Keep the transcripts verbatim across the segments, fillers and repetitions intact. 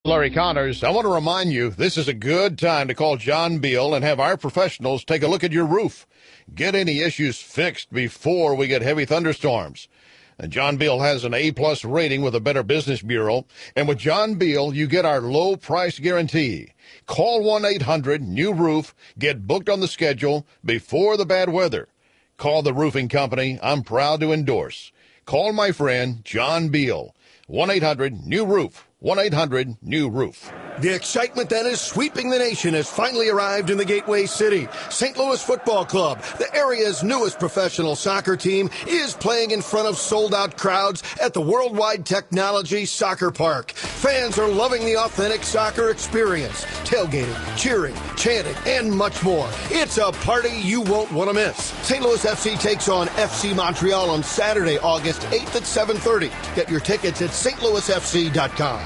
Larry Connors, I want to remind you this is a good time to call John Beal and have our professionals take a look at your roof. Get any issues fixed before we get heavy thunderstorms. And John Beal has an A-plus rating with the Better Business Bureau. And with John Beal, you get our low price guarantee. Call one eight hundred new roof. Get booked on the schedule before the bad weather. Call the roofing company I'm proud to endorse. Call my friend John Beal. one eight hundred new roof. one eight hundred new roof. The excitement that is sweeping the nation has finally arrived in the Gateway City. Saint Louis Football Club, the area's newest professional soccer team, is playing in front of sold-out crowds at the Worldwide Technology Soccer Park. Fans are loving the authentic soccer experience. Tailgating, cheering, chanting, and much more. It's a party you won't want to miss. Saint Louis F C takes on F C Montreal on Saturday, August eighth at seven thirty. Get your tickets at st louis f c dot com.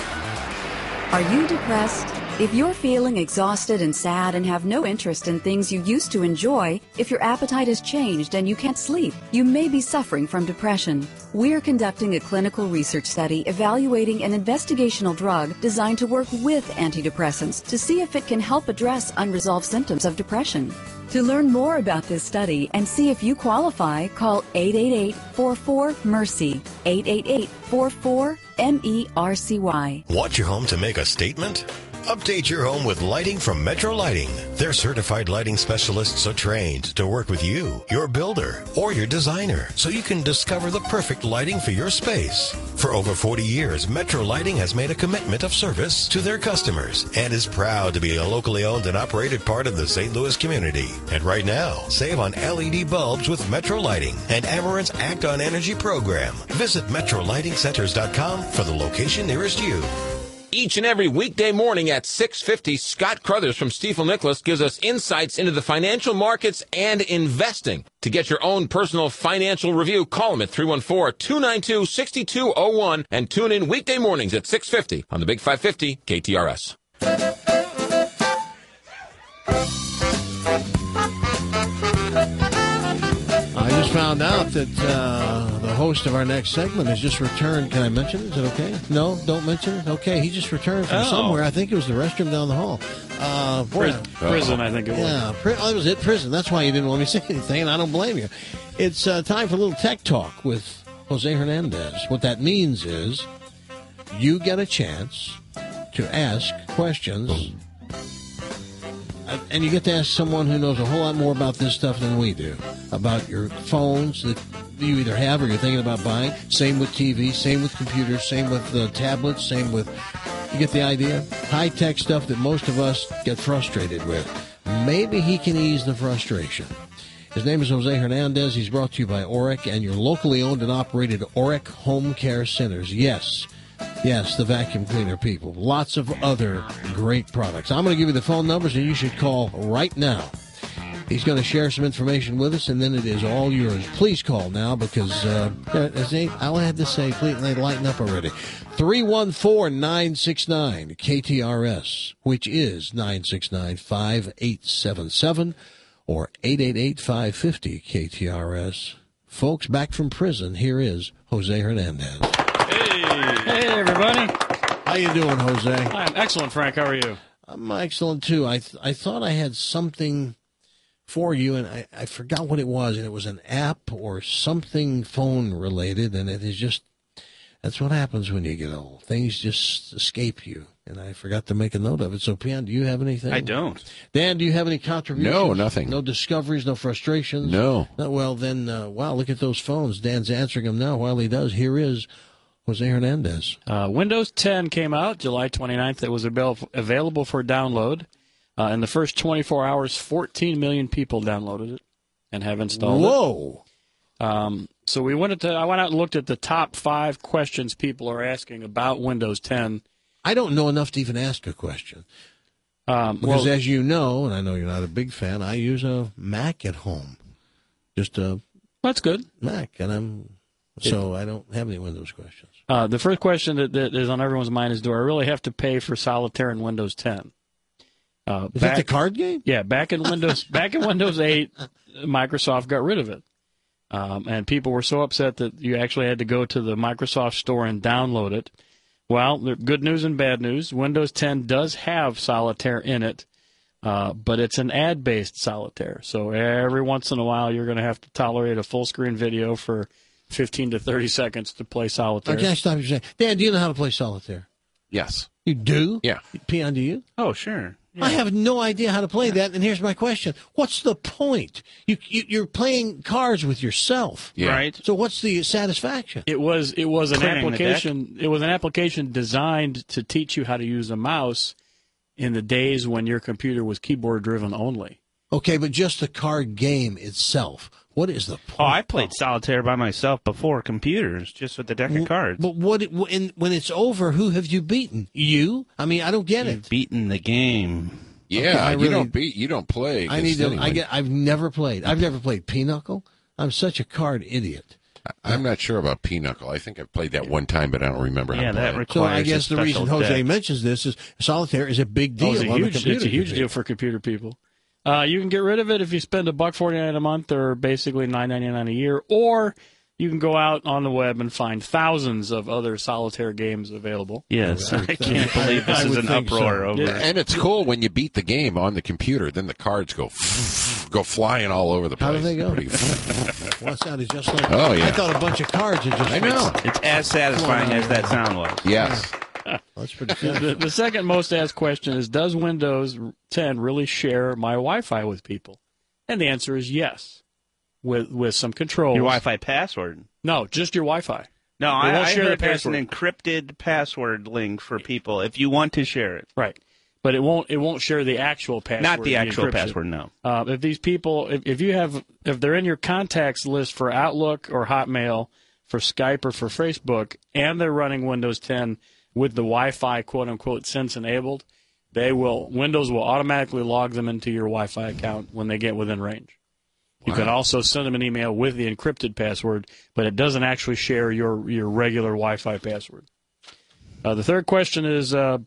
Are you depressed? If you're feeling exhausted and sad and have no interest in things you used to enjoy, if your appetite has changed and you can't sleep, you may be suffering from depression. We're conducting a clinical research study evaluating an investigational drug designed to work with antidepressants to see if it can help address unresolved symptoms of depression. To learn more about this study and see if you qualify, call eight eight eight, four four, MERCY, eight eight eight, four four, M E R C Y. Want your home to make a statement? Update your home with lighting from Metro Lighting. Their certified lighting specialists are trained to work with you, your builder, or your designer, so you can discover the perfect lighting for your space. For over forty years, Metro Lighting has made a commitment of service to their customers and is proud to be a locally owned and operated part of the Saint Louis community. And right now, save on L E D bulbs with Metro Lighting and Amerant's Act on Energy program. Visit metro lighting centers dot com for the location nearest you. Each and every weekday morning at six fifty, Scott Crothers from Stifel Nicholas gives us insights into the financial markets and investing. To get your own personal financial review, call him at three one four, two nine two, six two zero one and tune in weekday mornings at six fifty on the Big five fifty K T R S. I just found out that uh, the host of our next segment has just returned. Can I mention it? Is it okay? No, don't mention it? Okay, he just returned from Oh. somewhere. I think it was the restroom down the hall. Uh, boy, Prison, prison, I think it was. yeah, pri- oh, that was it, prison. That's why you didn't want me to say anything, and I don't blame you. It's uh, time for a little tech talk with Jose Hernandez. What that means is you get a chance to ask questions, uh, and you get to ask someone who knows a whole lot more about this stuff than we do, about your phones that you either have or you're thinking about buying. Same with T V, same with computers, same with uh, tablets, same with... You get the idea? High-tech stuff that most of us get frustrated with. Maybe he can ease the frustration. His name is Jose Hernandez. He's brought to you by Oric and your locally owned and operated Oric Home Care Centers. Yes, yes, the vacuum cleaner people. Lots of other great products. I'm going to give you the phone numbers, and you should call right now. He's going to share some information with us, and then it is all yours. Please call now because uh, all I had to say, please, they lighten up already. three one four, nine six nine, K T R S, which is nine six nine, five eight seven seven, or eight eight eight, five five zero, K T R S. Folks, back from prison, here is Jose Hernandez. Hey, hey, everybody. How you doing, Jose? I'm excellent, Frank. How are you? I'm excellent, too. I th- I thought I had something for you, and I, I forgot what it was, and it was an app or something phone-related, and it is just, that's what happens when you get old. Things just escape you, and I forgot to make a note of it. So, Pian, do you have anything? I don't. Dan, do you have any contributions? No, nothing. No discoveries, no frustrations? No. no well, then, uh, wow, look at those phones. Dan's answering them now. While he does, here is Jose Hernandez. Uh, Windows ten came out July twenty-ninth. It was avail- available for download. Uh, in the first twenty-four hours, fourteen million people downloaded it and have installed Whoa. it. Whoa! Um, so we went to. I went out and looked at the top five questions people are asking about Windows ten. I don't know enough to even ask a question. Um, because well, as you know, and I know you're not a big fan, I use a Mac at home. Just a that's good. Mac, and I'm so I don't have any Windows questions. Uh, the first question that, that is on everyone's mind is, do I really have to pay for Solitaire in Windows ten? Uh, Is back, that the card game? Yeah, back in Windows back in Windows eight, Microsoft got rid of it. Um, and people were so upset that you actually had to go to the Microsoft store and download it. Well, there- good news and bad news. Windows ten does have Solitaire in it, uh, but it's an ad-based Solitaire. So every once in a while, you're going to have to tolerate a full-screen video for fifteen to thirty seconds to play Solitaire. Okay, I stop you saying, Dan, do you know how to play Solitaire? Yes. You do? Yeah. Peon, do you? Oh, sure. Yeah. I have no idea how to play that, and here's my question: what's the point? You, you you're playing cards with yourself, Yeah. Right. so what's the satisfaction? It was it was an Clearing the application. It was an application designed to teach you how to use a mouse in the days when your computer was keyboard driven only. Okay, but just the card game itself. What is the point? Oh, I played Solitaire by myself before computers, just with the deck of cards. But what? It, when when it's over, who have you beaten? You? I mean, I don't get You've it. beaten the game. Yeah, Okay, I you really- don't beat. You don't play. I need against to. anyone. I get. I've never played. I've never played Pinochle. I'm such a card idiot. I'm not sure about Pinochle. I think I've played that one time, but I don't remember how Yeah, to play that it. requires So I guess a the reason special Jose deck. mentions this is Solitaire is a big deal Oh, it's a on huge, the computer. it's a huge computer. deal for computer people. Uh, you can get rid of it if you spend a buck forty nine a month, or basically nine ninety nine a year, or you can go out on the web and find thousands of other Solitaire games available. Yes, I I would think- can't believe this I is would an think so. uproar over Yeah. And it's cool when you beat the game on the computer. Then the cards go go flying all over the place. How do they go? Pretty- Well, that sounded just like. Oh, yeah. I thought a bunch of cards had just. I know. It's as satisfying as that sound was. Yes. That's pretty The, good. the second most asked question is, does Windows ten really share my Wi-Fi with people? And the answer is yes, with with some controls. Your Wi-Fi password. No, just your Wi-Fi. No, They I, won't I share the heard there's an password. encrypted password link for people if you want to share it. Right. But it won't it won't share the actual password. Not the actual encryption. password, no. Uh, if these people, if, if you have, if they're in your contacts list for Outlook or Hotmail, for Skype or for Facebook, and they're running Windows ten with the Wi-Fi quote unquote sense enabled, they will Windows will automatically log them into your Wi-Fi account when they get within range. You can also send them an email with the encrypted password, but it doesn't actually share your your regular Wi-Fi password. Uh, the third question is, uh,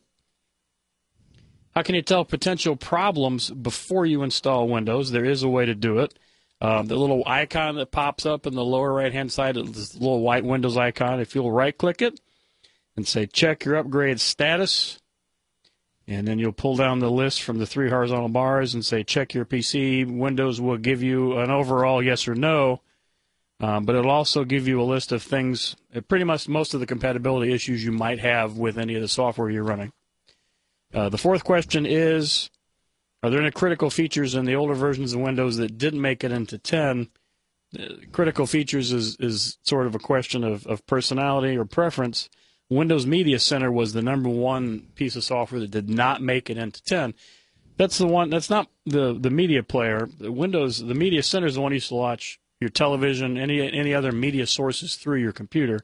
how can you tell potential problems before you install Windows? There is a way to do it. Um, the little icon that pops up in the lower right-hand side, this little white Windows icon, if you'll right-click it and say check your upgrade status, and then you'll pull down the list from the three horizontal bars and say check your P C. Windows will give you an overall yes or no, um, but it'll also give you a list of things, uh, pretty much most of the compatibility issues you might have with any of the software you're running. Uh, the fourth question is, are there any critical features in the older versions of Windows that didn't make it into ten? Uh, critical features is, is sort of a question of, of personality or preference. Windows Media Center was the number one piece of software that did not make it into ten. That's the one. That's not the, the media player. The Windows, the Media Center is the one you used to watch your television, any any other media sources through your computer.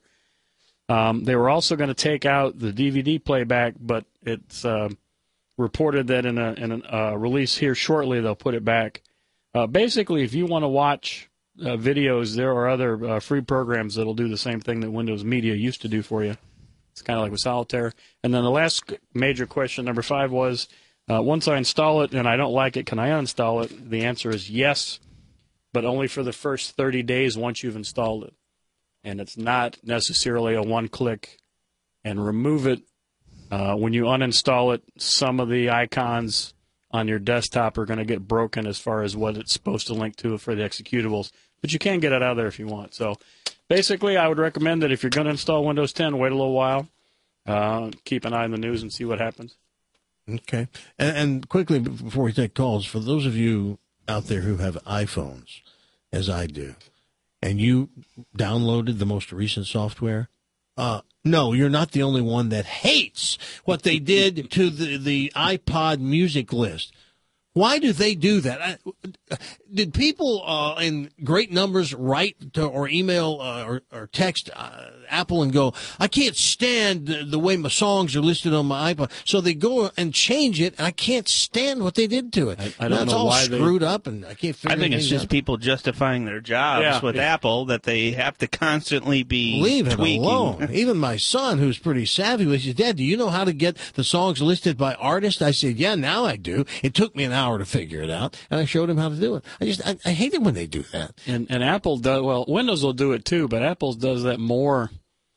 Um, they were also going to take out the D V D playback, but it's uh, reported that in a in a uh, release here shortly they'll put it back. Uh, basically, if you want to watch uh, videos, there are other uh, free programs that'll do the same thing that Windows Media used to do for you. It's kind of like with Solitaire. And then the last major question, number five, was uh, once I install it and I don't like it, can I uninstall it? The answer is yes, but only for the first thirty days once you've installed it. And it's not necessarily a one-click and remove it. Uh, when you uninstall it, some of the icons on your desktop are going to get broken as far as what it's supposed to link to for the executables. But you can get it out of there if you want. So basically, I would recommend that if you're going to install Windows ten, wait a little while. Uh, keep an eye on the news and see what happens. Okay. And, and quickly, before we take calls, for those of you out there who have iPhones, as I do, and you downloaded the most recent software, uh, no, you're not the only one that hates what they did to the, the iPod music list. Why do they do that? I, did people uh, in great numbers write to, or email uh, or, or text uh, Apple and go, I can't stand the, the way my songs are listed on my iPod. So they go and change it, and I can't stand what they did to it. I, I don't now, it's know all why they- screwed up, and I can't figure I think it's things just out. people justifying their jobs Yeah, with yeah. Apple that they have to constantly be Leave it tweaking. alone. Even my son, who's pretty savvy, he says, Dad, do you know how to get the songs listed by artist? I said, yeah, now I do. It took me an hour to figure it out, and I showed him how to do it. I just, I, I hate it when they do that. And and Apple does, well, Windows will do it too, but Apple does that more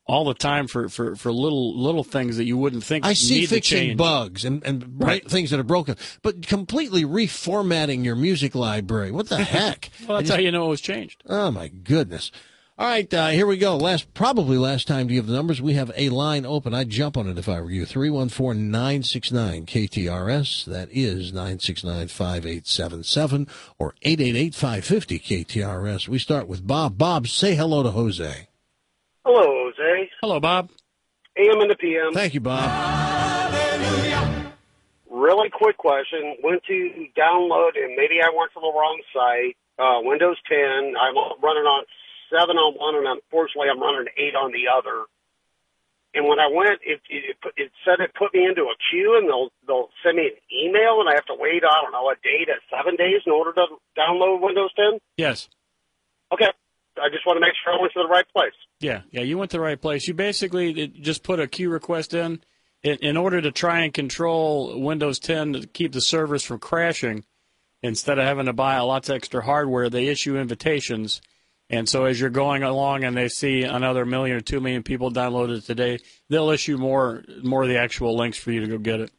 all the time for, for, for little little things that you wouldn't think I see need fixing to change. bugs and, and Right. things that are broken, but completely reformatting your music library. What the heck? Well, that's I just- how you know it was changed. Oh, my goodness. All right, uh, here we go. Last, probably last time to give the numbers. We have a line open. I'd jump on it if I were you. three one four, nine six nine, K T R S. That is nine six nine, five eight seven seven or eight eight eight, five five zero, K T R S. We start with Bob. Bob, say hello to Jose. Hello, Jose. Hello, Bob. A M and the P M. Thank you, Bob. Really quick question. Went to download, and maybe I went to the wrong site. Uh, Windows ten. I'm running on seven on one, and unfortunately I'm running eight on the other. And when I went, it, it, it said it put me into a queue, and they'll they'll send me an email, and I have to wait, I don't know, a day to seven days in order to download Windows ten? Yes. Okay. I just want to make sure I went to the right place. Yeah, yeah, you went to the right place. You basically it, just put a queue request in. in in order to try and control Windows ten to keep the servers from crashing. Instead of having to buy lots of extra hardware, they issue invitations. And so as you're going along and they see another million or two million people downloaded it today, they'll issue more more of the actual links for you to go get it.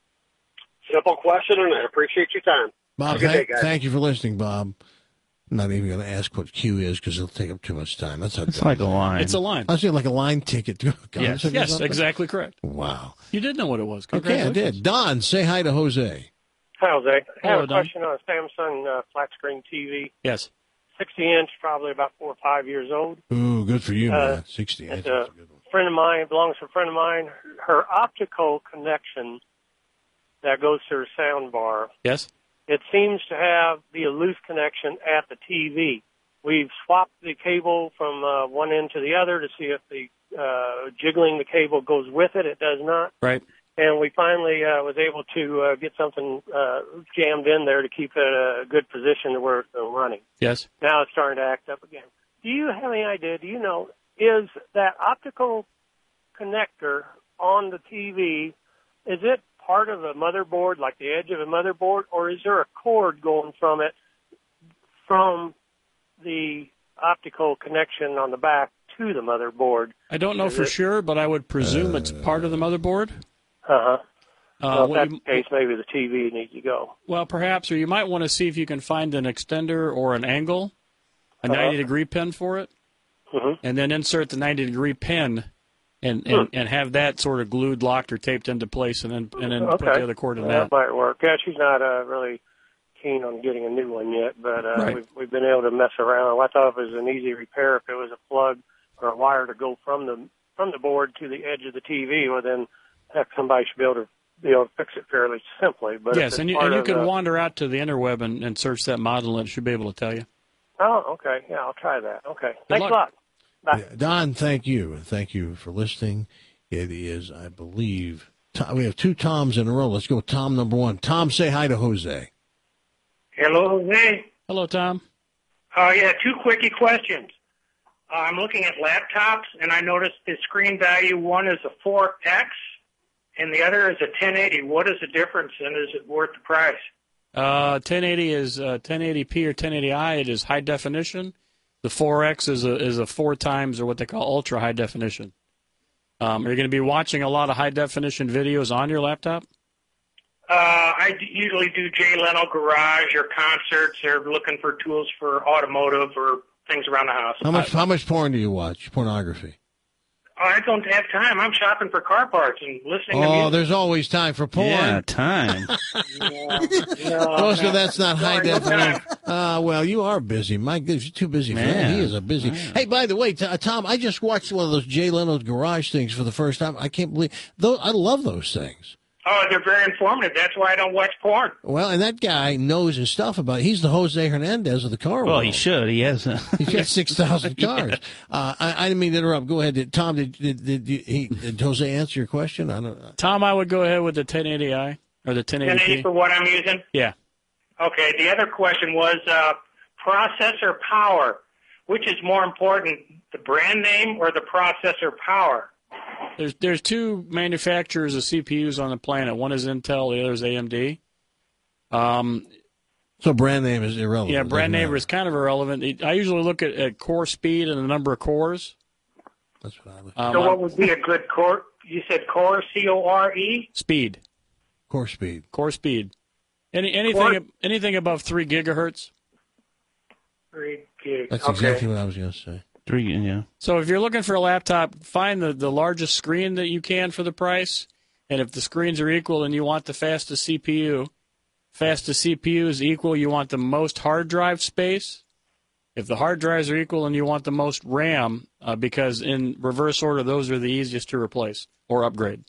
Simple question, and I appreciate your time. Bob, Have a good thank, day, guys. thank you for listening, Bob. I'm not even going to ask what Q is because it'll take up too much time. That's how It's like a line. It's a line. I was thinking like a line ticket to a Yes, concert or yes, something. exactly correct. Wow. You did know what it was. Okay, I Congratulations. did. Don, say hi to Jose. Hi, Jose. I have Hello, a Don. question on a Samsung uh, flat screen T V. Yes. sixty inch, probably about four or five years old. Ooh, good for you, Uh, man. sixty. It's a friend of mine, belongs to a friend of mine. Her optical connection that goes to her sound bar, Yes. it seems to have the loose connection at the T V. We've swapped the cable from uh, one end to the other to see if the uh, jiggling the cable goes with it. It does not. Right. And we finally uh, was able to uh, get something uh, jammed in there to keep it a good position to where it's still running. Yes. Now it's starting to act up again. Do you have any idea, do you know, is that optical connector on the T V, is it part of a motherboard, like the edge of a motherboard, or is there a cord going from it, from the optical connection on the back to the motherboard? I don't know Is for it- sure, but I would presume it's part of the motherboard. Uh-huh. Uh, well, if what that's you- the case, maybe the T V needs to go. Well, perhaps, or you might want to see if you can find an extender or an angle, a Uh-huh. ninety degree pin for it, Mhm. and then insert the ninety degree pin, and, and, and have that sort of glued, locked, or taped into place, and then and then put Okay. the other cord in Well, that. that might work. Yeah, she's not uh, really keen on getting a new one yet, but uh, Right. we've, we've been able to mess around. I thought it was an easy repair if it was a plug or a wire to go from the from the board to the edge of the T V. Well, then heck, somebody should be able to be able to fix it fairly simply. But if Yes, it's and you, part and you of can the- wander out to the interweb and, and search that model, and it should be able to tell you. Oh, okay. Yeah, I'll try that. Okay. Thanks luck. a lot. Bye. Yeah, Don, thank you. And thank you for listening. It is, I believe, Tom, we have two Toms in a row. Let's go with Tom number one. Tom, say hi to Jose. Hello, Jose. Hello, Tom. Uh, yeah, two quickie questions. Uh, I'm looking at laptops, and I noticed the screen value, one is a four X, and the other is a ten eighty. What is the difference, and is it worth the price? Uh, ten eighty is uh, ten eighty p or ten eighty i. It is high definition. The four X is a is a four times, or what they call ultra high definition. Um, are you going to be watching a lot of high definition videos on your laptop? Uh, I d- usually do Jay Leno Garage or concerts or looking for tools for automotive or things around the house. How much how much porn do you watch? Pornography. I don't have time. I'm shopping for car parts and listening to Oh, music. there's always time for porn. Yeah, time. Most of that's not high Sorry, no definition. Uh, well, you are busy. My goodness, you're too busy for that. Man. He is a busy. Hey, by the way, t- uh, Tom, I just watched one of those Jay Leno's Garage things for the first time. I can't believe those. I love those things. Oh, they're very informative. That's why I don't watch porn. Well, and that guy knows his stuff about it. He's the Jose Hernandez of the car Well, world. he should. He has. A, He's got six thousand cars. Uh, I, I didn't mean to interrupt. Go ahead. Did, Tom, did, did, did, did, he, did Jose answer your question? I don't know. Tom, I would go ahead with the ten eighty i or the ten ten eighty eighty p. for what I'm using? Yeah. Okay, the other question was uh, processor power. Which is more important, the brand name or the processor power? There's there's two manufacturers of C P Us on the planet. One is Intel, the other is A M D. Um, So brand name is irrelevant. yeah, It brand doesn't name matter. is kind of irrelevant. I usually look at, at core speed and the number of cores. That's what I would. Um, so what would be a good core? You said core, C O R E? Speed. Core speed. Core speed. Any anything Core? anything above three gigahertz. Three gig. That's okay. exactly what I was going to say. Three, yeah. So if you're looking for a laptop, find the, the largest screen that you can for the price. And if the screens are equal and you want the fastest C P U, fastest C P U is equal, you want the most hard drive space. If the hard drives are equal and you want the most RAM, uh, because in reverse order, those are the easiest to replace or upgrade.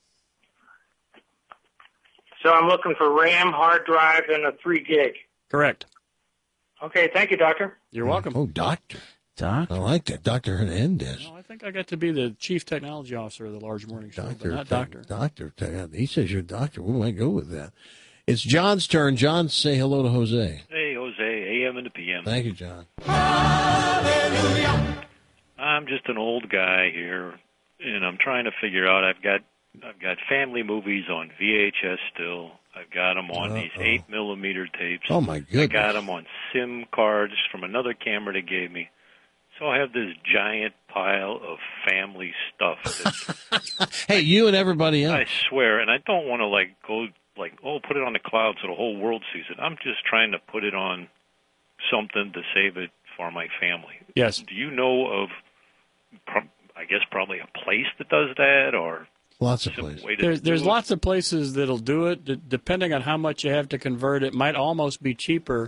So I'm looking for RAM, hard drive, and a three gig. Correct. Okay, thank you, Doctor. You're welcome. Oh, doctor. Doc? I like that. Doctor Hernandez. No, I think I got to be the chief technology officer of the Large Morning Show, Doctor. but not doctor. Doctor. He says you're a doctor. We might go with that. It's John's turn. John, say hello to Jose. Hey, Jose, A M and the P M. Thank you, John. I'm just an old guy here, and I'm trying to figure out. I've got I've got family movies on V H S still. I've got them on Uh-oh. these eight millimeter tapes. Oh my goodness! I got them on SIM cards from another camera they gave me. So I have this giant pile of family stuff. Hey, you and everybody else. I swear, and I don't want to like go like oh put it on the cloud so the whole world sees it. I'm just trying to put it on something to save it for my family. Yes. Do you know of? I guess probably a place that does that, or lots of places. There's, there's lots of places that'll do it. D- depending on how much you have to convert, it might almost be cheaper,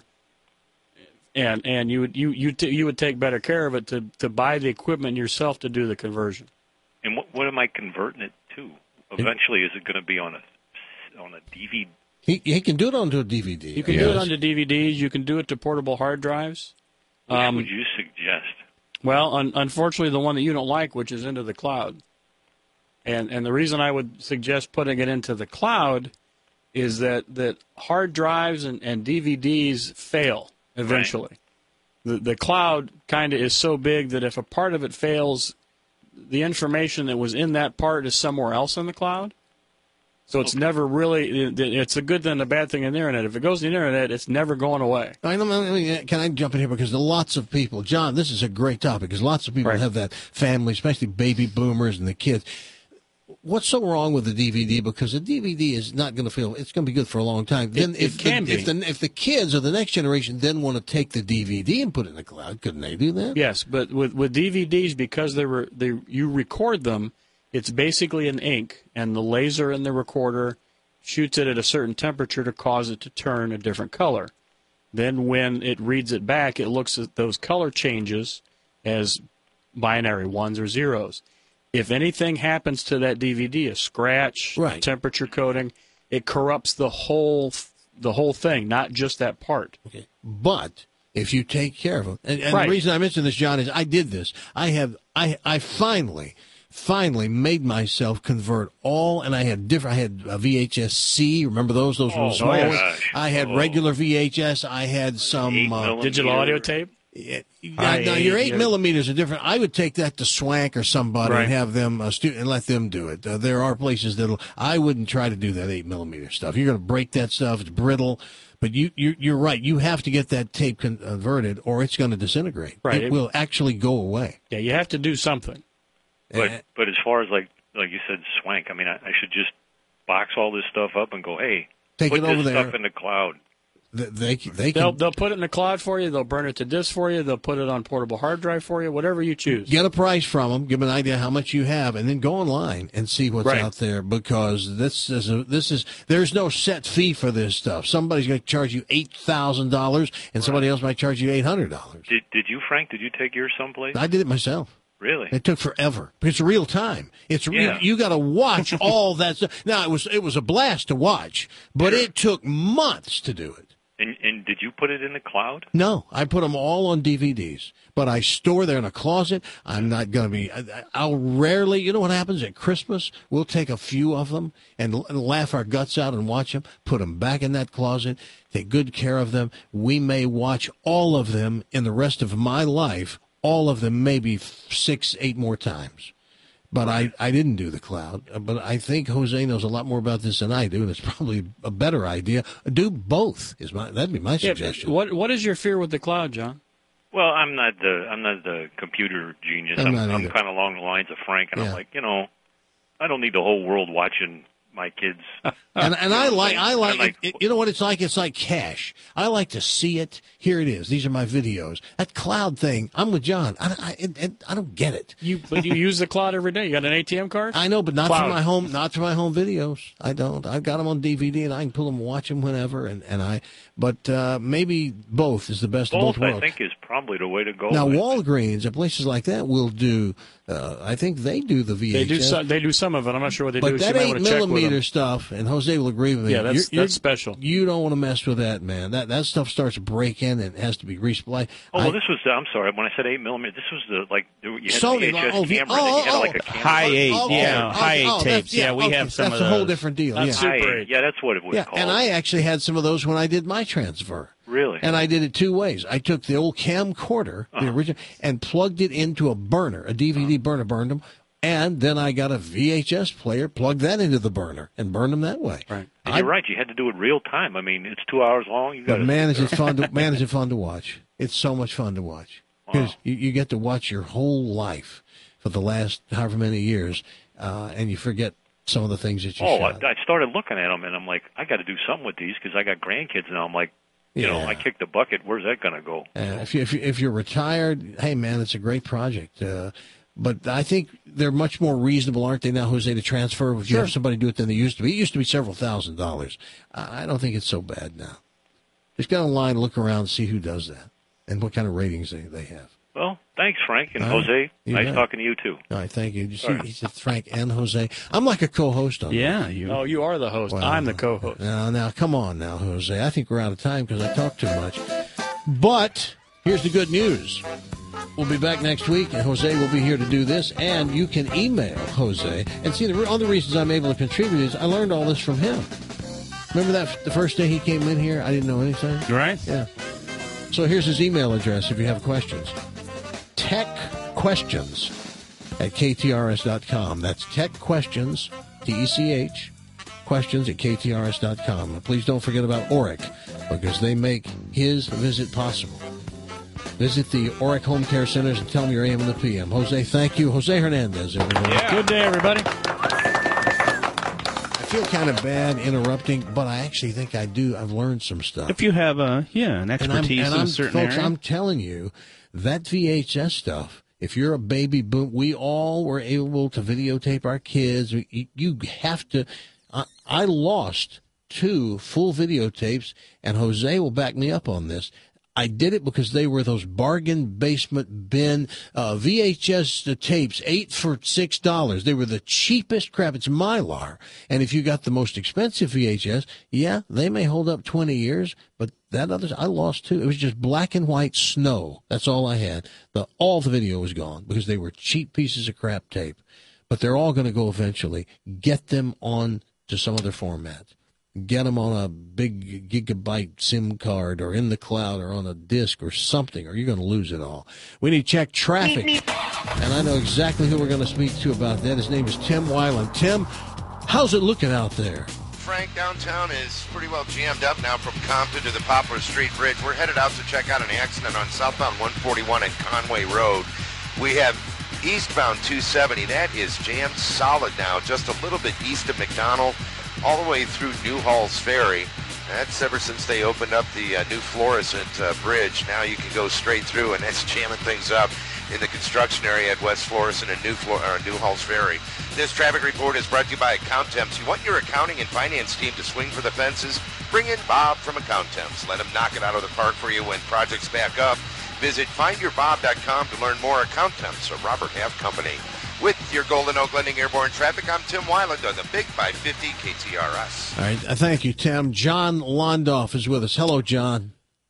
and and you would you you t- you would take better care of it to, to buy the equipment yourself to do the conversion. And what what am I converting it to? Eventually, is it going to be on a on a D V D? He he can do it onto a D V D. You can do it onto D V Ds. You can do it to portable hard drives. Which Um, would you suggest? Well, un- unfortunately, the one that you don't like, which is into the cloud. And and the reason I would suggest putting it into the cloud is that, that hard drives and, and D V Ds fail eventually. Right. The, the cloud kind of is so big that if a part of it fails, the information that was in that part is somewhere else in the cloud. So it's okay. never really, it's a good thing and a bad thing in the Internet. If it goes in the Internet, it's never going away. I know, can I jump in here? Because lots of people, John, this is a great topic, because lots of people right. have that family, especially baby boomers and the kids. What's so wrong with the D V D? Because the D V D is not going to feel, it's going to be good for a long time. Then it, if, it can the, be. If the, if the kids or the next generation then want to take the D V D and put it in the cloud, couldn't they do that? Yes, but with, with D V Ds, because they were they you record them, it's basically an ink, and the laser in the recorder shoots it at a certain temperature to cause it to turn a different color. Then when it reads it back, it looks at those color changes as binary ones or zeros. If anything happens to that D V D, a scratch, right. temperature coding, it corrupts the whole the whole thing, not just that part. Okay. But if you take care of them, and, and right. the reason I mention this, John, is I did this. I have I I finally. Finally made myself convert all, and I had different. I had a V H S C. Remember those? Those oh, were small. Gosh. I had oh. regular V H S. I had some uh, digital audio tape. Yeah, now, now your eight millimeters are different. I would take that to Swank or somebody right. and have them uh, stu- and let them do it. Uh, there are places that'll. I wouldn't try to do that eight millimeter stuff. You're going to break that stuff. It's brittle. But you, you, you're right. You have to get that tape converted, or it's going to disintegrate. Right. It, it will actually go away. Yeah, you have to do something. But but as far as like like you said, Swank. I mean, I, I should just box all this stuff up and go, hey, Take put it over this there. stuff in the cloud. They, they, they they'll, can, they'll put it in the cloud for you. They'll burn it to disk for you. They'll put it on portable hard drive for you. Whatever you choose. Get a price from them. Give them an idea how much you have, and then go online and see what's right. out there. Because this is a, this is there's no set fee for this stuff. Somebody's going to charge you eight thousand dollars, and right. somebody else might charge you eight hundred dollars. Did Did you, Frank? Did you take yours someplace? I did it myself. Really? It took forever. It's real time. It's real. Yeah. You got to watch all that stuff. Now it was it was a blast to watch, but sure. it took months to do it. And, and did you put it in the cloud? No, I put them all on D V Ds, but I store there in a closet. I'm not going to be, I, I'll rarely, you know what happens at Christmas? We'll take a few of them and, and laugh our guts out and watch them, put them back in that closet, take good care of them. We may watch all of them in the rest of my life, all of them maybe six, eight more times. But I, I didn't do the cloud. But I think Jose knows a lot more about this than I do, and it's probably a better idea. Do both. Is my That'd be my suggestion. Yeah, what What is your fear with the cloud, John? Well, I'm not the I'm not the computer genius. I'm I'm, not I'm either. kind of along the lines of Frank, and Yeah. I'm like, you know, I don't need the whole world watching my kids. And and I like I like, I'm like it, you know what it's like? It's like cash. I like to see it. Here it is. These are my videos. That cloud thing. I'm with John. I I, it, it, I don't get it. You but you use the cloud every day. You got an A T M card? I know, but not Cloud. for my home. Not for my home videos. I don't. I've got them on D V D, and I can pull them, and watch them whenever. And and I. But uh, maybe both is the best both. of both I worlds. think is probably the way to go. Now with it. Walgreens and places like that will do. Uh, I think they do the V H S. They do some. They do some of it. I'm not sure what they But do. so that you might eight wanna check with millimeter them. stuff, and Jose will agree with me. Yeah, that's- you're- you're- that's special. You don't want to mess with that, man. That that stuff starts breaking and it has to be resplayed. Oh, well, I- this was, the, I'm sorry, when I said eight millimeter, this was the, like, you had Sony, the V H S oh, V- camera, oh, and you had, oh, like, a oh. camera. High eight, Okay, yeah, okay, high eight oh, that's- tapes. Yeah, we okay, have some that's of a whole those. different deal. That's yeah. High Super eight. eight. Yeah, that's what it was Yeah, called. and I actually had some of those when I did my transfer. Really? And I did it two ways. I took the old camcorder, the Uh-huh. original, and plugged it into a burner, a D V D burner, burned them. And then I got a V H S player, plugged that into the burner, and burned them that way. Right. And you're right. You had to do it real time. I mean, it's two hours long. You got But man, is it fun to man, is it fun to watch? It's so much fun to watch because Wow. you, you get to watch your whole life for the last however many years, uh, and you forget some of the things that you Oh, shot. I, I started looking at them, and I'm like, I got to do something with these because I got grandkids now. I'm like, you know, Yeah. I kicked the bucket. Where's that going to go? Uh, if you if you if you're retired, hey man, it's a great project. Uh, but I think they're much more reasonable, aren't they now, Jose, to transfer if you have somebody do it than they used to be. It used to be several thousand dollars. I I don't think it's so bad now. Just get online, look around, see who does that, and what kind of ratings they, they have. Well, thanks, Frank and All right. Jose. You Nice bet. talking to you too. All right, thank you. Did you see, All right. he said Frank and Jose. I'm like a co-host on Yeah, you. Oh, you are the host. Well, I'm the co-host. Now, now, come on now, Jose. I think we're out of time because I talk too much. But here's the good news. We'll be back next week, and Jose will be here to do this. And you can email Jose. And see, the re- other reasons I'm able to contribute is I learned all this from him. Remember that the first day he came in here? I didn't know anything. Right? Yeah. So here's his email address if you have questions. Tech Questions at K T R S dot com. That's Tech Questions, T E C H, questions at K T R S dot com. And please don't forget about Oric, because they make his visit possible. Visit the Oric Home Care Centers and tell them you're A M and the P M. Jose, thank you. Jose Hernandez, everyone. Good day, everybody. I feel kind of bad interrupting, but I actually think I do. I've learned some stuff. If you have a yeah an And I'm, expertise and in I'm, a certain folks, area, I'm telling you, that V H S stuff, if you're a baby boom, we all were able to videotape our kids. You, you have to. I, I lost two full videotapes, and Jose will back me up on this. I did it because they were those bargain basement bin uh, V H S tapes, eight for six dollars. They were the cheapest crap. It's Mylar, and if you got the most expensive V H S, yeah, they may hold up twenty years. But that other, I lost two. It was just black and white snow. That's all I had. The all the video was gone because they were cheap pieces of crap tape. But they're all going to go eventually. Get them on to some other format. Get them on a big gigabyte SIM card or in the cloud or on a disk or something, or you're going to lose it all. We need to check traffic. And I know exactly who we're going to speak to about that. His name is Tim Weiland. Tim, how's it looking out there? Frank, downtown is pretty well jammed up now from Compton to the Poplar Street Bridge. We're headed out to check out an accident on southbound one forty-one and Conway Road. We have eastbound two seventy. That is jammed solid now, just a little bit east of McDonald, all the way through Newhall's Ferry. That's ever since they opened up the uh, new fluorescent uh, bridge. Now you can go straight through, and that's jamming things up in the construction area at West Florissant and New Flor- or Newhall's Ferry. This traffic report is brought to you by Accountemps. You want your accounting and finance team to swing for the fences? Bring in Bob from Accountemps. Let him knock it out of the park for you when projects back up. Visit find your bob dot com to learn more. Accountemps, a Robert Half company. With your Golden Oak Lending Airborne Traffic, I'm Tim Weiland on the Big five fifty K T R S. All right. uh, Thank you, Tim. John Londoff is with us. Hello, John.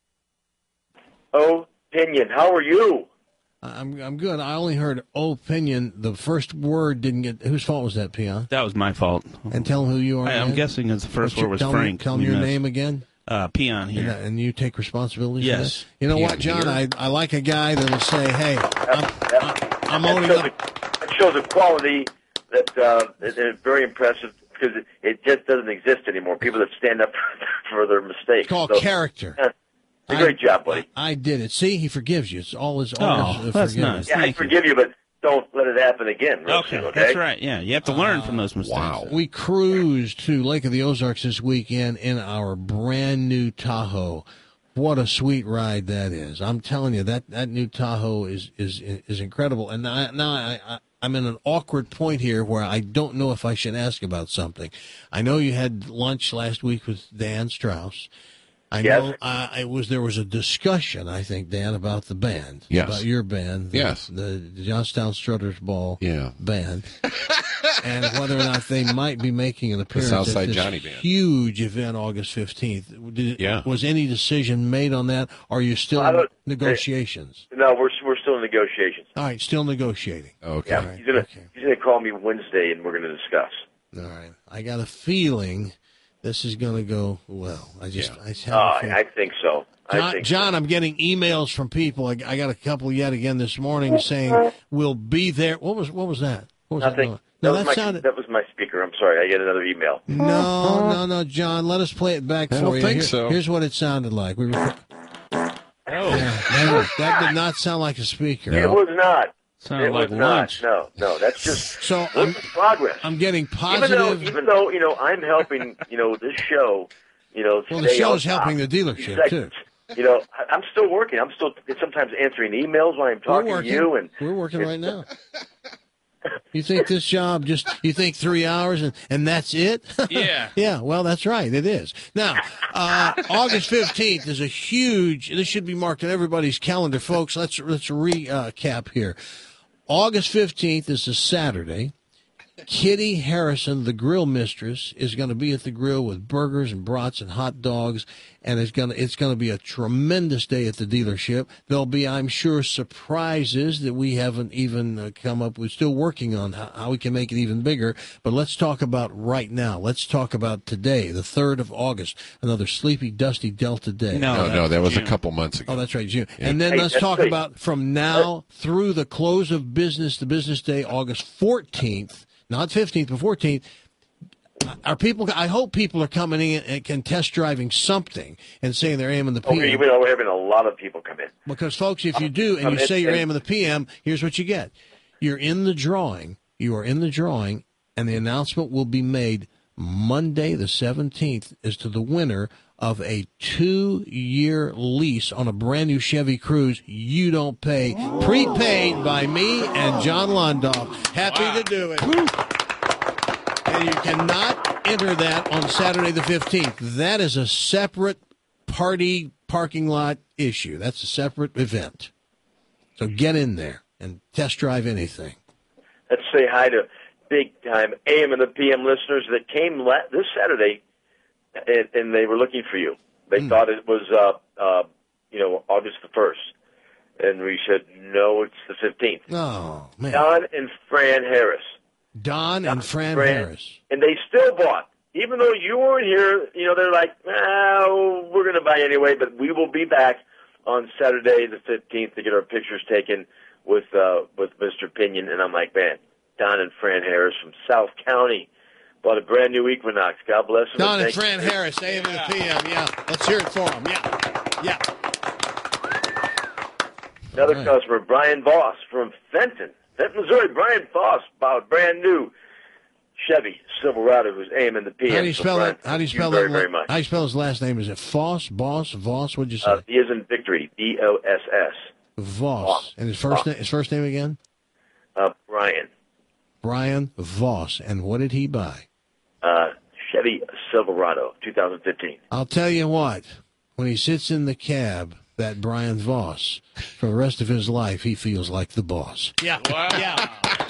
Opinion, how are you? I'm I'm good. I only heard opinion. The first word didn't get. Whose fault was that, Peon? that was my fault. And tell him who you are. I, I'm again. guessing as the first What's your- word was tell me- Frank. tell me We your missed. name again. Uh, Peon here. And, and you take responsibility for Yes. that? You know Peon what, John? here. I, I like a guy that'll say, hey, I'm, I'm That owning shows, up. a, that shows a quality that uh, is is very impressive because it, it just doesn't exist anymore. People that stand up for their mistakes. It's called So, character. uh, A great job, buddy. I did it. See, he forgives you. It's all his Oh, honors. that's forgiveness. nice. Yeah, I Thank you. forgive you, but don't let it happen again. real Okay, soon, okay? that's right. Yeah, you have to learn from those mistakes. Wow. We cruised to Lake of the Ozarks this weekend in our brand new Tahoe. What a sweet ride that is! I'm telling you, that, that new Tahoe is is is incredible. And now, now I, I I'm in an awkward point here where I don't know if I should ask about something. I know you had lunch last week with Dan Strauss. I Yes. know uh, it was there was a discussion, I think, Dan, about the band, Yes. about your band, the, Yes. the Johnstown Strutters Ball Yeah. band, and whether or not they might be making an appearance Southside at this Johnny Band. huge event August fifteenth. Did it, Yeah. Was any decision made on that, or are you still I in don't- negotiations? No, we're we're still in negotiations. All right, still negotiating. Okay. Yeah, All right, he's gonna okay. he's gonna call me Wednesday, and we're gonna discuss. All right. I got a feeling this is going to go well. I just, Yeah. I just have Oh, a feeling. I think so. I John, think John, I'm getting emails from people. I, I got a couple yet again this morning saying we'll be there. What was what was that? What was nothing. that? That, No, was that my sounded. that was my speaker. I'm sorry. I get another email. No, no, no, John. Let us play it back I for don't you. think Here- so. Here's what it sounded like. We were. Oh, Yeah, that, that did not sound like a speaker. It was not. sounded it like was lunch. not. No, no. That's just So work I'm, in progress. I'm getting even positive. though, even though you know, I'm helping. You know, this show. You know, Well, the stay show's on top. helping the dealership, These too. segments. You know, I- I'm still working. I'm still sometimes answering emails while I'm We're talking to working. you, and We're working right now. You think this job just, you think three hours and, and that's it? Yeah. Yeah, well, that's right. It is. Now, uh, August fifteenth is a huge, this should be marked on everybody's calendar, folks. Let's, let's recap here. August fifteenth is a Saturday. Kitty Harrison, the grill mistress, is going to be at the grill with burgers and brats and hot dogs, and it's going to it's going to be a tremendous day at the dealership. There'll be, I'm sure, surprises that we haven't even uh, come up with. Still working on how, how we can make it even bigger. But let's talk about right now. Let's talk about today, the third of August, another sleepy, dusty Delta day. No, No, that no, was that was a June. couple months ago. Oh, that's right, June. And then Hey, let's that's talk great. about from now through the close of business, the business day, August fourteenth, not fifteenth, but fourteenth. Are people? I hope people are coming in and can test driving something and saying they're A M and the P M. okay, even though we're having a lot of people come in. Because, folks, if you do and Um, you and- say you're and- A M and the P M, here's what you get. You're in the drawing. You are in the drawing, and the announcement will be made Monday the seventeenth as to the winner of a two-year lease on a brand-new Chevy Cruze. You don't pay. Prepaid by me and John Londoff. Happy to do it. And you cannot enter that on Saturday the fifteenth. That is a separate party parking lot issue. That's a separate event. So get in there and test drive anything. Let's say hi to big time A M and the P M listeners that came la- this Saturday, and, and they were looking for you. They Mm. thought it was, uh, uh, you know, August the first, and we said no, it's the fifteenth. Oh, man. Don and Fran Harris, Don and Fran Fran. Harris. and they still bought, even though you weren't here. You know, they're like, oh, we're going to buy anyway, but we will be back on Saturday the fifteenth to get our pictures taken with uh, with Mister Pinion. And I'm like, man, Don and Fran Harris from South County bought a brand new Equinox. God bless them. Don and thank Fran you. Harris, A M and the P M. Yeah, let's hear it for them. Yeah, yeah. Another All right. customer, Brian Voss from Fenton, Fenton, Missouri. Brian Voss bought a brand new Chevy Silverado, who's A M and the P M. How do you So, spell Brian, that? How do you thank spell very, that? Very much. How do you spell his last name? Is it Foss, Boss, Voss? What'd you say? Uh, he is in Victory, D O S S. Voss. Voss. And his first Voss. name? His first name again? Uh, Brian. Brian Voss. And what did he buy? Uh, Chevy Silverado, two thousand fifteen. I'll tell you what. When he sits in the cab, that Brian Voss, for the rest of his life, he feels like the boss. Yeah. Wow. Yeah.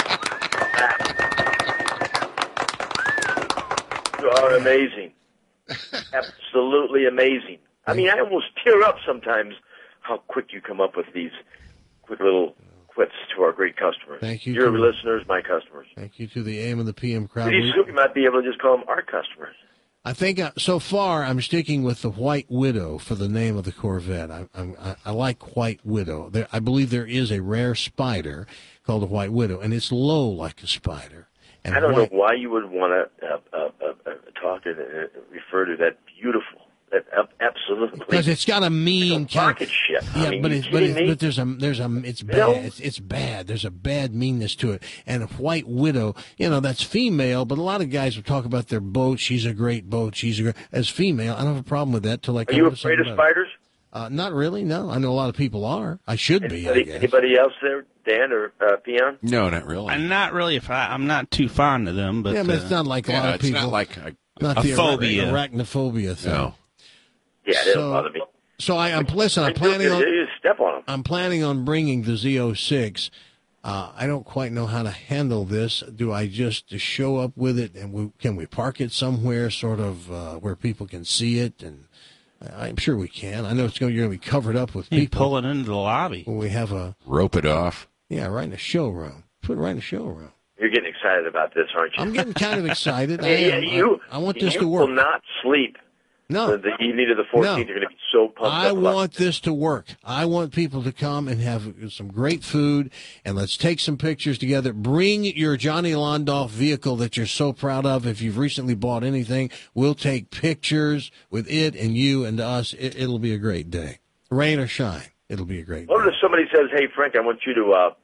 You are amazing. Absolutely amazing. I mean, I almost tear up sometimes how quick you come up with these quick little quips to our great customers. Thank you, Your too. listeners, my customers. Thank you to the A M and the P M crowd. Pretty We- soon we might be able to just call them our customers. I think uh, so far I'm sticking with the White Widow for the name of the Corvette. I, I'm, I, I like White Widow. There, I believe there is a rare Spider called the White Widow, and it's low like a spider. And I don't white, know why you would want to uh, uh, uh, uh, talk and uh, refer to that beautiful, that uh, absolutely absolutely. Because it's got a mean kind rocket ship. Yeah, I mean, but you it's but, kidding it's, me? but there's a there's a it's bad. know? It's, it's bad. There's a bad meanness to it. And a White Widow, you know, that's female. But a lot of guys will talk about their boat. She's a great boat. She's a great, as female. I don't have a problem with that. Till I Are come you to afraid something of about it. spiders? Uh, not really. No, I know a lot of people are. I should be. I Anybody, guess. anybody else there, Dan or uh, Peon? No, not really. I'm not really. If I, I'm not too fond of them, but yeah, but uh, it's not like a yeah, lot of it's people. not like a, not a the phobia. arachnophobia thing. No. Yeah, they So- don't bother me. So I, I'm listen. I'm I do planning it, on. you just step on them. I'm planning on bringing the Z oh six. Uh, I don't quite know how to handle this. Do I just show up with it, and we, can we park it somewhere, sort of uh, where people can see it? And I'm sure we can. I know it's going to be covered up with you people. pull it into the lobby. When we have a Rope it off. yeah, right in the showroom. Put it right in the showroom. You're getting excited about this, aren't you? I'm getting kind of excited. I, yeah, am. you, I, I want this you to work. will not sleep. No. The evening of the fourteenth, No. you're going to be so pumped I up. want this to work. I want people to come and have some great food, and let's take some pictures together. Bring your Johnny Londoff vehicle that you're so proud of. If you've recently bought anything, we'll take pictures with it and you and us. It, it'll be a great day. Rain or shine, it'll be a great day. What if somebody says, "Hey, Frank, I want you to uh,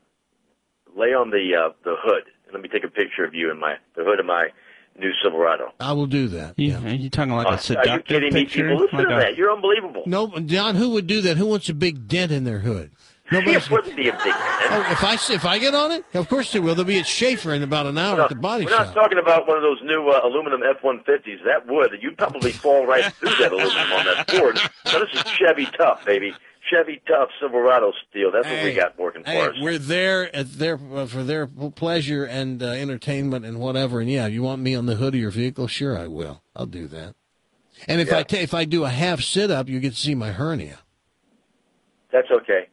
lay on the uh, the hood and let me take a picture of you in my the hood of my new Silverado"? I will do that. You, Yeah. Are you talking like Uh, a seductive Are you kidding me, picture? people? Listen Like to a- that. You're unbelievable. No, John, who would do that? Who wants a big dent in their hood? Nobody's. It wouldn't be a big deal. Oh, if I if I get on it, of course they will. They'll be at Schaefer in about an hour No, at the body we're shop. not talking about one of those new uh, aluminum F one fifties. That would. You'd probably fall right through that aluminum on that Ford. So this is Chevy Tough, baby. Chevy Tough Silverado steel. That's what we Hey, got working Hey, for us. we're there at their uh, for their pleasure and uh, entertainment and whatever. And yeah, you want me on the hood of your vehicle? Sure, I will. I'll do that. And if Yeah. I ta- if I do a half sit up, you get to see my hernia. That's okay.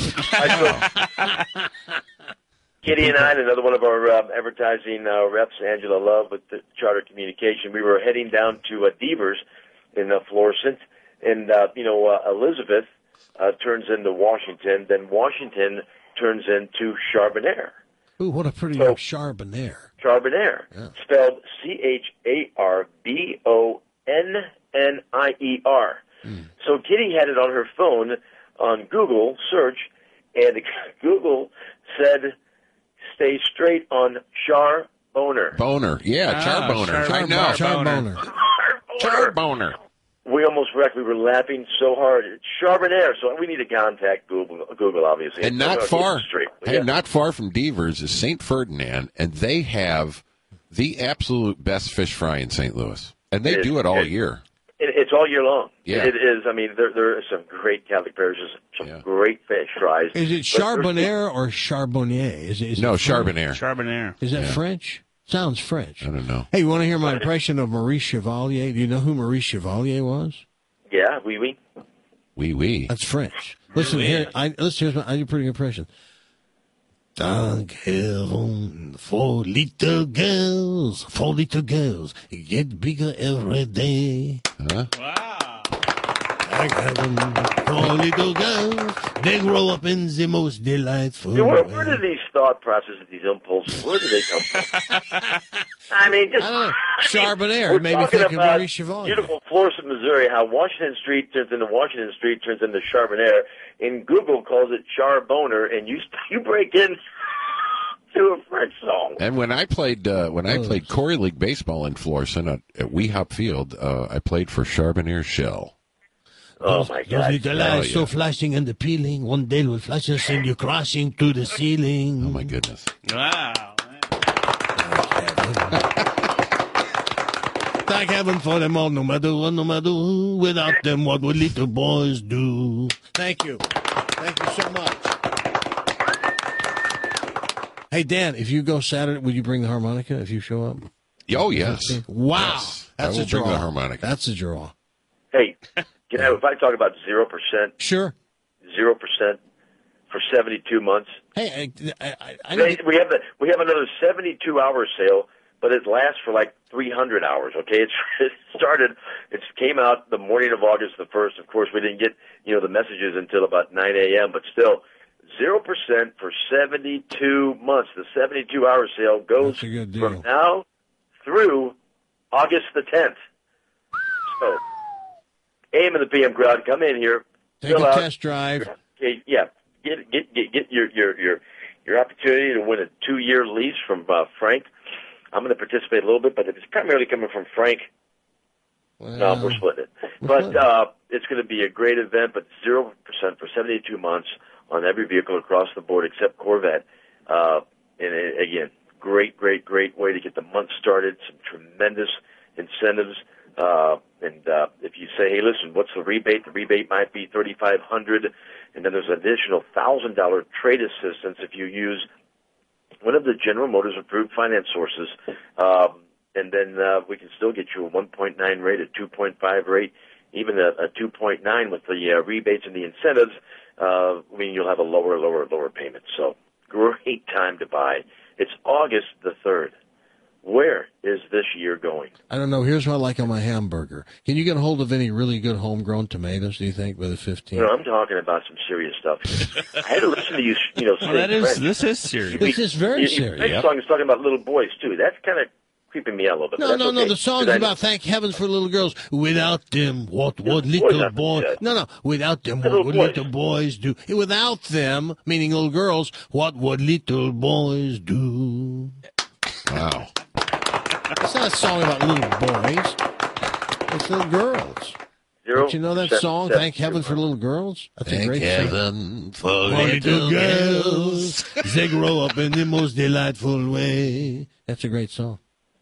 I still- Kitty and I and another one of our uh, advertising uh, reps, Angela Love with the Charter Communication, we were heading down to uh, Devers in uh, Florissant, and uh, you know uh, Elizabeth uh, turns into Washington, then Washington turns into Charbonnaire. Ooh, what a pretty So- young Charbonnaire. Charbonnaire, Yeah. spelled C H A R B O N N I E R. So Kitty had it on her phone on Google search, and Google said, "Stay straight on Char Boner." Boner. Yeah, Ah, char boner. char- I know. Charboner. Char boner. We almost wrecked. We were laughing so hard. It's Charbonnaire. So we need to contact Google, Google obviously. And not We're gonna far, keep it straight. hey, Yeah. not far from Devers is Saint Ferdinand, and they have the absolute best fish fry in Saint Louis, and they It is. do it all It- year. It, it's all year long. Yeah. It is. I mean, there there are some great Catholic parishes, some Yeah. great fish fries. Is it But there's- Charbonnaire or Charbonnier? Is it? Is No, it French? Charbonnaire. Charbonnaire. Is that Yeah. French? Sounds French. I don't know. Hey, you want to hear my impression of Maurice Chevalier? Do you know who Maurice Chevalier was? Yeah, oui, oui. Wee wee. That's French. Listen here. I listen. Here's my. I do a pretty good impression. Dank heaven, four little girls, four little girls get bigger every day. Huh? Thank heaven, four little girls, they grow up in the most delightful Yeah, where, way. where do these thought processes, these impulses, where do they come from? I mean, just I don't know. Charbonnaire we're made me talking think of about Maurice Chevalier. beautiful Florissant, Missouri. How Washington Street turns into Washington Street turns into Charbonnaire, and Google calls it Charboner, and you you break in to a French song. And when I played uh, when I played Corey League baseball in Florissant at, at Weehop Field, uh, I played for Charbonnaire Shell. Oh Those, my those God! little eyes Oh, yeah. so flashing and appealing. One day will flash and send you crashing to the ceiling. Oh my goodness! Wow. Thank heaven for them all, no matter what, no matter who. Without them, what would little boys do? Thank you. Thank you so much. Hey, Dan, if you go Saturday, will you bring the harmonica if you show up? Oh yes! Wow. Yes. That's I will a draw. bring the harmonica. That's a draw. Hey, can I, if I talk about zero percent, Sure. zero percent for seventy-two months. Hey, I, I, I They- we have the we have another seventy-two hour sale, but it lasts for like three hundred hours. Okay, it's it started. It came out the morning of August the first. Of course, we didn't get you know the messages until about nine a.m. But still, zero percent for seventy-two months. The seventy-two hour sale goes That's a good deal. from now through August the tenth. So, a.m. in the P M crowd. Come in here. Take fill a out. test drive. Okay, yeah, get get get get your your your your opportunity to win a two-year lease from uh, Frank. I'm going to participate a little bit, but it's primarily coming from Frank. Well, no, we're splitting it. we're But splitting. uh, it's going to be a great event, but zero percent for seventy-two months on every vehicle across the board except Corvette. Uh, and uh, again, great, great, great way to get the month started. Some tremendous incentives. Uh, and uh, if you say, hey, listen, what's the rebate? The rebate might be thirty-five hundred dollars, and then there's an additional one thousand dollars trade assistance if you use one of the General Motors approved finance sources. Um, and then uh, we can still get you a one point nine rate, a two point five rate, even a, a two point nine with the uh, rebates and the incentives. Uh, I mean, you'll have a lower, lower, lower payment. So great time to buy. It's August the third. Where is this year going? I don't know. Here's what I like on my hamburger. Can you get a hold of any really good homegrown tomatoes, do you think, with a fifteen? You know, I'm talking about some serious stuff. I had to listen to you, you know, Well, sing that is French. this is serious. This is very You- serious. Your song is talking about little boys, too. That's kind of creeping me out a little bit. No, but no, that's no. okay, The song's 'cause I- about thank heavens for little girls. Without them, what would boys little have to boys? do that. No, no. Without them, Little what would boys. little boys do? Without them, meaning little girls, what would little boys do? Wow. It's not a song about little boys. It's little girls. Zero Don't you know that percent song, seven. Thank Heaven for Little Girls? That's a Thank great heaven for song. little girls. They grow up in the most delightful way. That's a great song.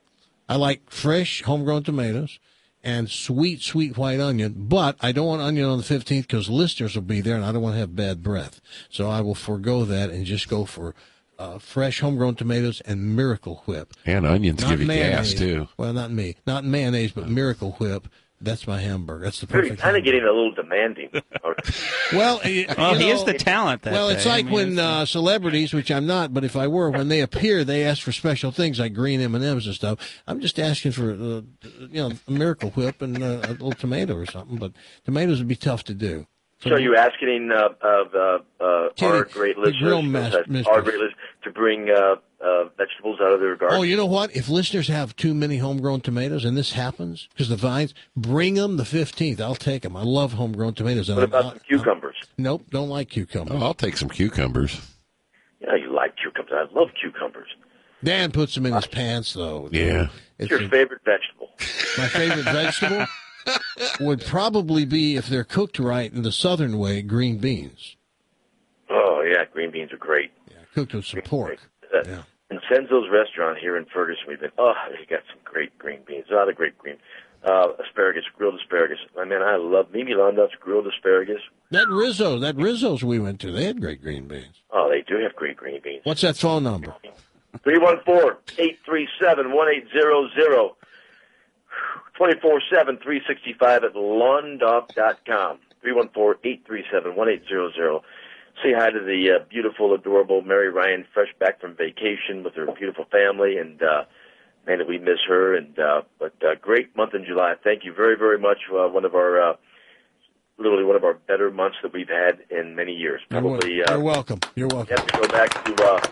I like fresh, homegrown tomatoes and sweet, sweet white onion, but I don't want onion on the fifteenth because listeners will be there and I don't want to have bad breath. So I will forego that and just go for uh, fresh, homegrown tomatoes and Miracle Whip. And onions Not give you mayonnaise. gas, too. Well, not me. Not mayonnaise, but Miracle Whip. That's my hamburger. That's the You're perfect kind of hamburger. getting a little demanding. Well, you Well, you he know, is the talent that Well, it's day. I like mean, when it's- uh, celebrities, which I'm not, but if I were, when they appear, they ask for special things like green M and M's and stuff. I'm just asking for, uh, you know, a Miracle Whip and uh, a little tomato or something. But tomatoes would be tough to do. So are you asking uh, of uh, uh, Katie, our great the listeners, grill mas- uh, mistress. our great listeners, to bring uh, uh, vegetables out of their garden? Oh, you know what? If listeners have too many homegrown tomatoes, and this happens because the vines, bring them the fifteenth. I'll take them. I love homegrown tomatoes. And What I'm about not- some cucumbers? Nope, don't like cucumbers. Oh, I'll take some cucumbers. Yeah, you like cucumbers. I love cucumbers. Dan puts them in his pants, though. Yeah. It's It's your a- favorite vegetable. My favorite vegetable would probably be, if they're cooked right in the southern way, green beans. Oh, yeah, green beans are great. Yeah, cooked with some pork. Uh, Yeah. In Senzo's restaurant here in Ferguson, we've been, oh, they got some great green beans. Oh, the great green. Uh, asparagus, grilled asparagus. I mean, I love Mimi Londuff's grilled asparagus. That Rizzo, that Rizzo's we went to, they had great green beans. Oh, they do have great green beans. What's that phone number? three one four, eight three seven, one eight zero zero. twenty-four seven, three sixty-five at londoff dot com. three one four, eight three seven, one eight zero zero. Say hi to the uh, beautiful, adorable Mary Ryan, fresh back from vacation with her beautiful family, and uh, man, did we miss her. And uh, but uh, great month in July. Thank you very, very much. Uh, one of our, uh, literally one of our better months that we've had in many years. You're, wel- Probably. Uh, you're welcome. You're you welcome. have to go back to uh,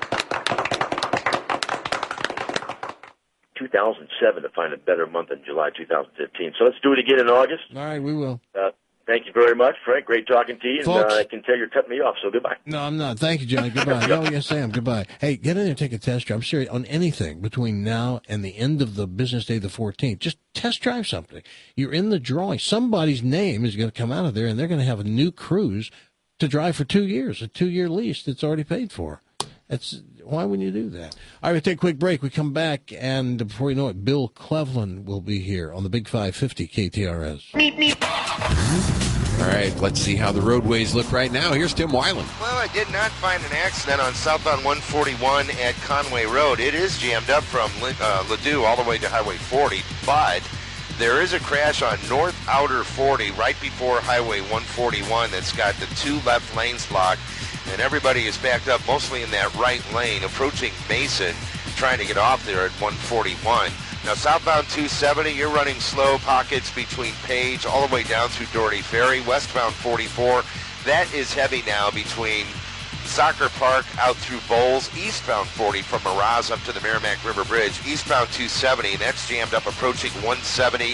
two thousand seven to find a better month than July two thousand fifteen. So let's do it again in August. All right, we will. Uh, thank you very much, Frank. Great talking to you. And Folks- uh, I can tell you're cutting me off, so goodbye. No, I'm not. Thank you, Johnny. Goodbye. No, yes, I am. Goodbye. Hey, get in there and take a test drive. I'm serious. On anything between now and the end of the business day, the fourteenth, just test drive something. You're in the drawing. Somebody's name is going to come out of there, and they're going to have a new cruise to drive for two years, a two-year lease that's already paid for. That's why wouldn't you do that? All right, we take a quick break. We come back, and before you know it, Bill Cleveland will be here on the Big five fifty K T R S. All right, let's see how the roadways look right now. Here's Tim Weiland. Well, I did not find an accident on southbound one forty-one at Conway Road. It is jammed up from uh, Ladue all the way to Highway forty, but there is a crash on North Outer forty right before Highway one forty-one that's got the two left lanes blocked, and everybody is backed up mostly in that right lane, approaching Mason, trying to get off there at one forty-one. Now, southbound two seventy, you're running slow pockets between Page all the way down through Doherty Ferry. Westbound forty-four, that is heavy now between Soccer Park out through Bowles. Eastbound forty from Miraz up to the Merrimack River Bridge. Eastbound two seventy, that's jammed up approaching one seventy.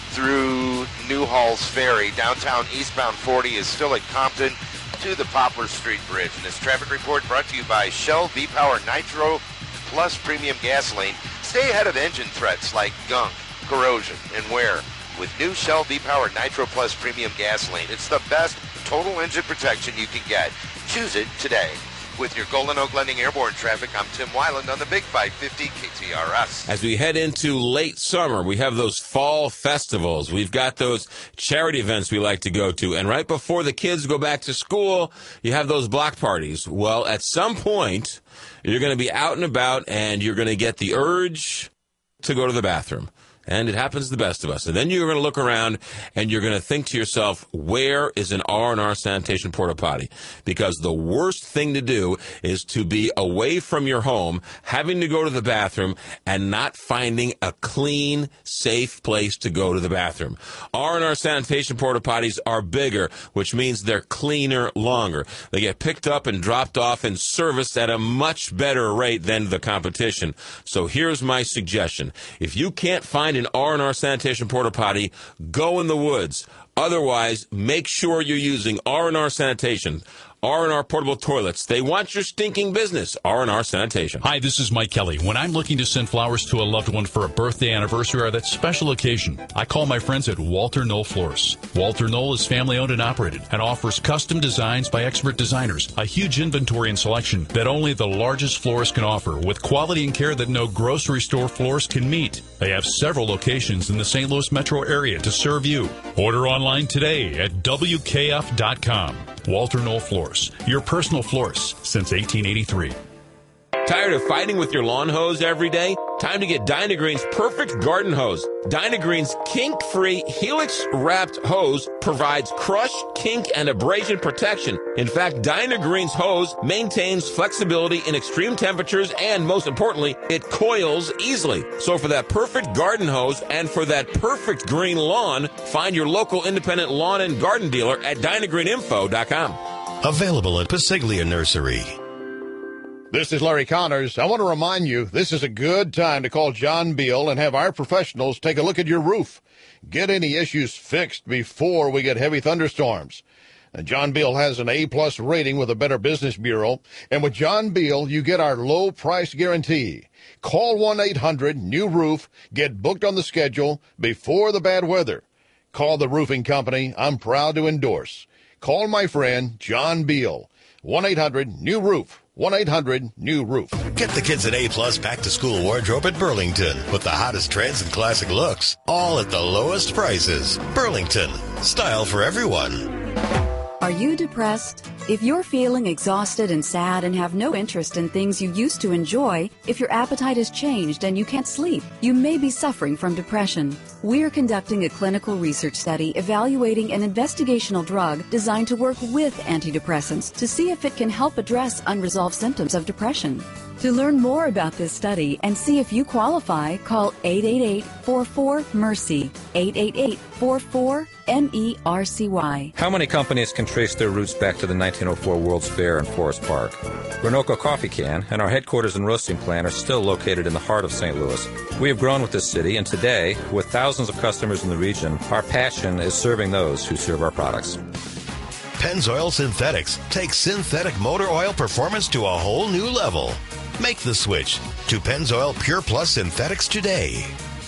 through New Halls Ferry. Downtown eastbound forty is still at Compton to the Poplar Street Bridge. And this traffic report brought to you by Shell V-Power Nitro Plus Premium Gasoline. Stay ahead of engine threats like gunk, corrosion, and wear with new Shell V-Power Nitro Plus Premium Gasoline. It's the best total engine protection you can get. Choose it today. With your Golden Oak Lending Airborne traffic, I'm Tim Weiland on the Big five fifty K T R S. As we head into late summer, we have those fall festivals. We've got those charity events we like to go to. And right before the kids go back to school, you have those block parties. Well, at some point, you're going to be out and about, and you're going to get the urge to go to the bathroom. And it happens to the best of us. And then you're going to look around and you're going to think to yourself, where is an R and R sanitation porta potty? Because the worst thing to do is to be away from your home, having to go to the bathroom, and not finding a clean, safe place to go to the bathroom. R and R sanitation porta potties are bigger, which means they're cleaner longer. They get picked up and dropped off and serviced at a much better rate than the competition. So here's my suggestion. If you can't find an R and R sanitation porta potty, go in the woods. Otherwise, make sure you're using R and R sanitation. R and R portable toilets. They want your stinking business. R and R sanitation. Hi, this is Mike Kelly. When I'm looking to send flowers to a loved one for a birthday, anniversary, or that special occasion, I call my friends at Walter Knoll Florists. Walter Knoll is family-owned and operated and offers custom designs by expert designers, a huge inventory and selection that only the largest florist can offer, with quality and care that no grocery store florist can meet. They have several locations in the Saint Louis metro area to serve you. Order online today at W K F dot com. Walter Knoll Florists, your personal florist since eighteen eighty-three. Tired of fighting with your lawn hose every day? Time to get Dynagreen's perfect garden hose. Dynagreen's kink-free, helix-wrapped hose provides crush, kink, and abrasion protection. In fact, Dynagreen's hose maintains flexibility in extreme temperatures, and most importantly, it coils easily. So for that perfect garden hose and for that perfect green lawn, find your local independent lawn and garden dealer at Dynagreen Info dot com. Available at Pasiglia Nursery. This is Larry Connors. I want to remind you, this is a good time to call John Beal and have our professionals take a look at your roof. Get any issues fixed before we get heavy thunderstorms. And John Beal has an A-plus rating with the Better Business Bureau. And with John Beal, you get our low price guarantee. Call one eight hundred new roof. Get booked on the schedule before the bad weather. Call the roofing company I'm proud to endorse. Call my friend John Beal. one eight hundred new roof. one eight hundred new roof. Get the kids an A-plus back-to-school wardrobe at Burlington with the hottest trends and classic looks, all at the lowest prices. Burlington, style for everyone. Are you depressed? If you're feeling exhausted and sad and have no interest in things you used to enjoy, if your appetite has changed and you can't sleep, you may be suffering from depression. We're conducting a clinical research study evaluating an investigational drug designed to work with antidepressants to see if it can help address unresolved symptoms of depression. To learn more about this study and see if you qualify, call eight eight eight, four four, MERCY, eight eight eight, four four, M E R C Y. How many companies can trace their roots back to the nineteen oh four World's Fair in Forest Park? Renoco Coffee can, and our headquarters and roasting plant are still located in the heart of Saint Louis. We have grown with this city, and today, with thousands of customers in the region, our passion is serving those who serve our products. Pennzoil Synthetics takes synthetic motor oil performance to a whole new level. Make the switch to Pennzoil Pure Plus Synthetics today.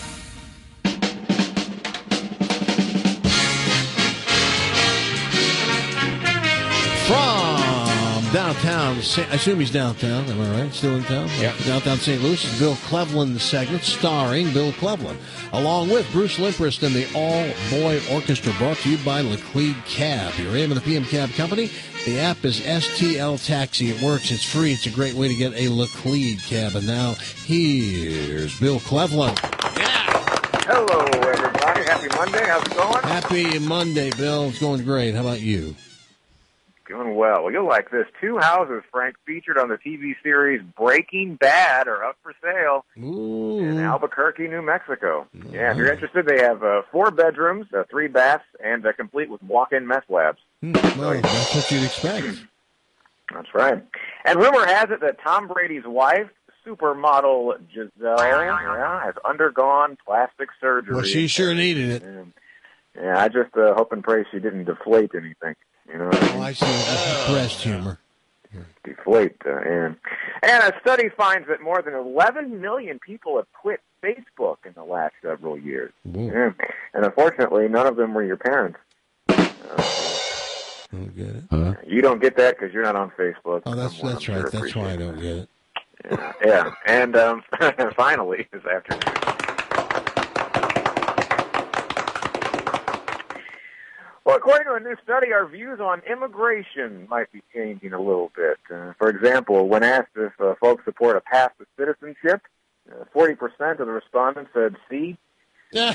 From downtown, I assume he's downtown, am I right? Still in town? Yeah. Downtown Saint Louis is Bill Cleveland segment starring Bill Cleveland, along with Bruce Limprist and the all-boy orchestra, brought to you by Laclede Cab, your A M and the P M cab company. The app is S T L Taxi. It works. It's free. It's a great way to get a Laclede cab. And now, here's Bill Cleveland. Hello, everybody. Happy Monday. How's it going? Happy Monday, Bill. It's going great. How about you? Doing well. Well, you'll like this. Two houses, Frank, featured on the T V series Breaking Bad are up for sale Ooh. in Albuquerque, New Mexico. Mm-hmm. Yeah, if you're interested, they have uh, four bedrooms, uh, three baths, and uh, complete with walk-in meth labs. Mm, well, that's what you'd expect. That's right. And rumor has it that Tom Brady's wife, supermodel Giselle yeah, has undergone plastic surgery. Well, she sure needed it. And, yeah, I just uh, hope and pray she didn't deflate anything. You know what I mean? Oh, I see. Breast humor. Deflate. Uh, and, and a study finds that more than eleven million people have quit Facebook in the last several years. Yeah. And unfortunately, none of them were your parents. Uh, don't get it. Huh? You don't get that because you're not on Facebook. Oh, that's Someone, that's I'm right. sure That's why I don't that. get it. Yeah, yeah. And um, finally, this afternoon. Well, according to a new study, our views on immigration might be changing a little bit. Uh, for example, when asked if uh, folks support a path to citizenship, uh, forty percent of the respondents said C. And,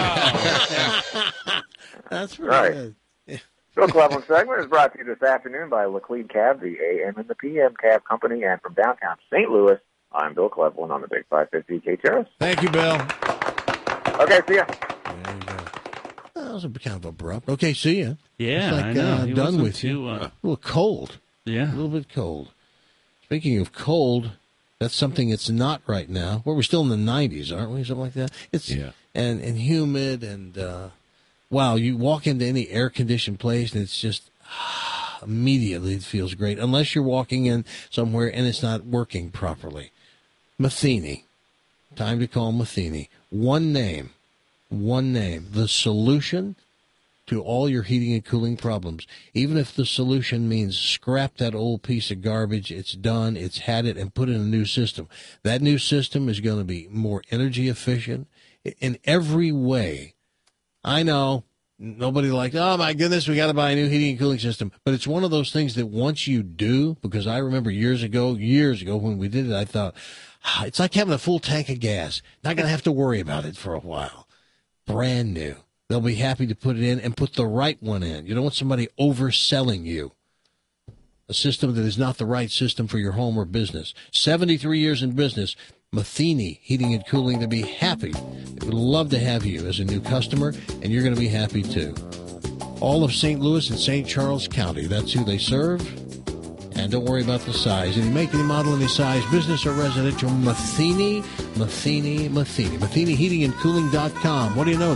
That's right. good. Bill Cleveland segment is brought to you this afternoon by Laclede Cab, the A M and the P M Cab Company, and from downtown Saint Louis, I'm Bill Cleveland on the Big five fifty K T R S. Thank you, Bill. Okay, see ya. There you go. That was a, kind of abrupt. Okay, see ya. Yeah, it's like, I know. Uh, He done wasn't with you. too, uh, A little cold. Yeah. A little bit cold. Speaking of cold, that's something it's not right now. Well, we're still in the nineties, aren't we? Something like that. It's yeah. and, and humid and, uh, wow, you walk into any air-conditioned place and it's just ah, immediately it feels great, unless you're walking in somewhere and it's not working properly. Matheny. Time to call Matheny. One name. One name. The solution to all your heating and cooling problems. Even if the solution means scrap that old piece of garbage, it's done, it's had it, and put in a new system. That new system is going to be more energy efficient in every way. I know nobody like, oh my goodness, we got to buy a new heating and cooling system. But it's one of those things that once you do, because I remember years ago, years ago when we did it, I thought, ah, it's like having a full tank of gas. Not going to have to worry about it for a while. Brand new. They'll be happy to put it in and put the right one in. You don't want somebody overselling you a system that is not the right system for your home or business. seventy-three years in business. Matheny Heating and Cooling, to be happy. They would love to have you as a new customer, and you're going to be happy too. All of Saint Louis and Saint Charles County, that's who they serve. And don't worry about the size. If you make any model, any size, business or residential, Matheny, Matheny, Matheny. Matheny Heating and Cooling dot com. What do you know?